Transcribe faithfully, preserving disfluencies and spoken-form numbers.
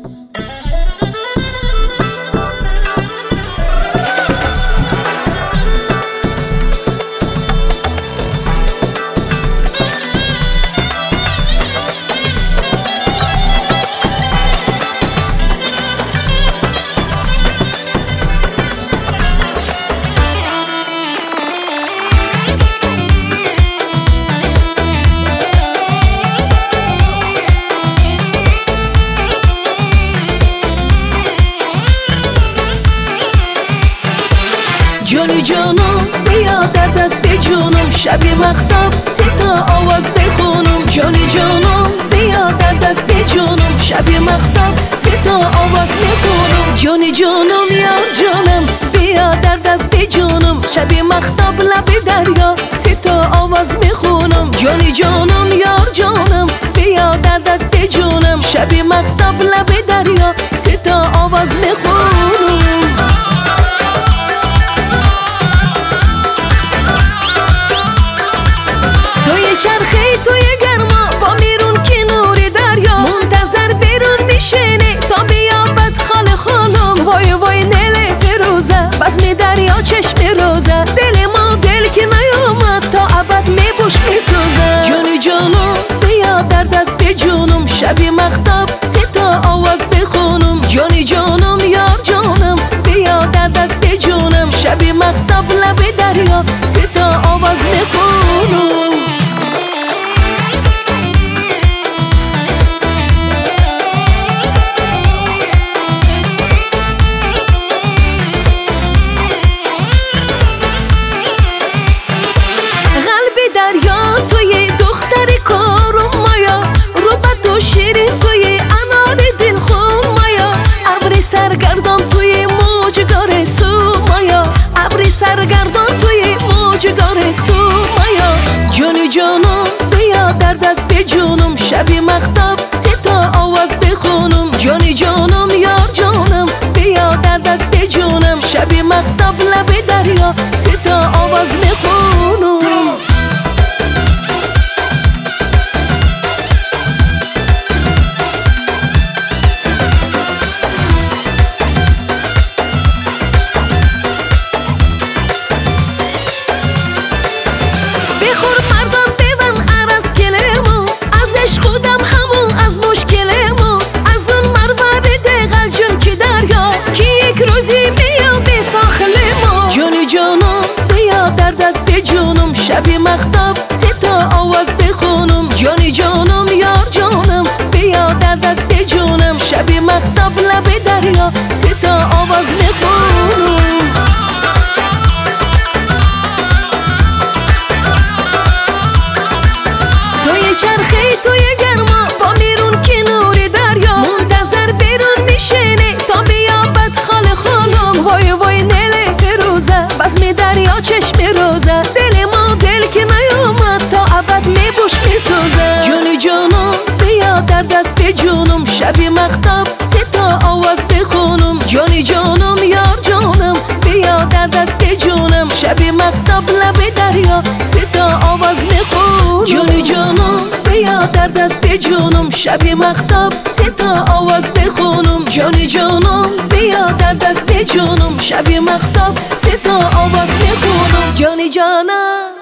جانی جانم بیا دردت به جونم، شب مختاب ستا آواز بخونم. جانی جانم بیا دردت به جونم، شب مختاب ستا آواز بخونم. جانی جانم یار جانم بیا دردت به جونم، شب مختاب لب دریا ستا آواز میخونم. جانی جانم یار جانم بیا دردت به جونم، شب مختاب لب دریا ستا آواز میخونم. توی چرخه توی گرما با میرون کنور دریا، منتظر بیرون میشینی تا بیابد خال خالم. وای وای نل فروزه بزم دریا چشم روزه، دل ما دل که نیامد تا ابد میبوش میسوزه. جانی جانم بیا دردت به جونم، شب مختاب ستا آواز بخونم. جانی جانم یار جانم بیا دردت به جونم، شب مختاب لب دریا ستا آواز بخونم. سرگردان توی موجگار سو مایا، ابری سرگردان توی موجگار سو مایا. جانی جانم بیا دردت به جونم، شب مختاب ستا آواز بخونم. جانی جانم یار جانم بیا دردت به جونم، شب مختاب لب دریا ستا آواز بخونم. شب مختاب ستا آواز بخونم. جانی جانم یار جانم بیا دردت به جونم، شب مختاب لب دریا ستا آواز میخونم. توی چرخه توی گرما با میرون کنور دریا، منتظر بیرون میشینی تا بیابد خال خالم. وای وای نل فروزه بزم دریا چشم روزه، دل ما دل که نیامد تا ابد میبوش میسوزه. جانی جانم بیا دردت به جونم، شب مختاب ستا آواز بخونم. جانی جانم یار جانم بیا دردت به جونم، شب مختاب لب دریا ستا آواز میخونم. جانی جانم بیا دردت به جونم، شب مختاب ستا آواز بخونم. جانی جانم بیا دردت به جونم، شب مختاب ستا آواز میخونم. جانی جانم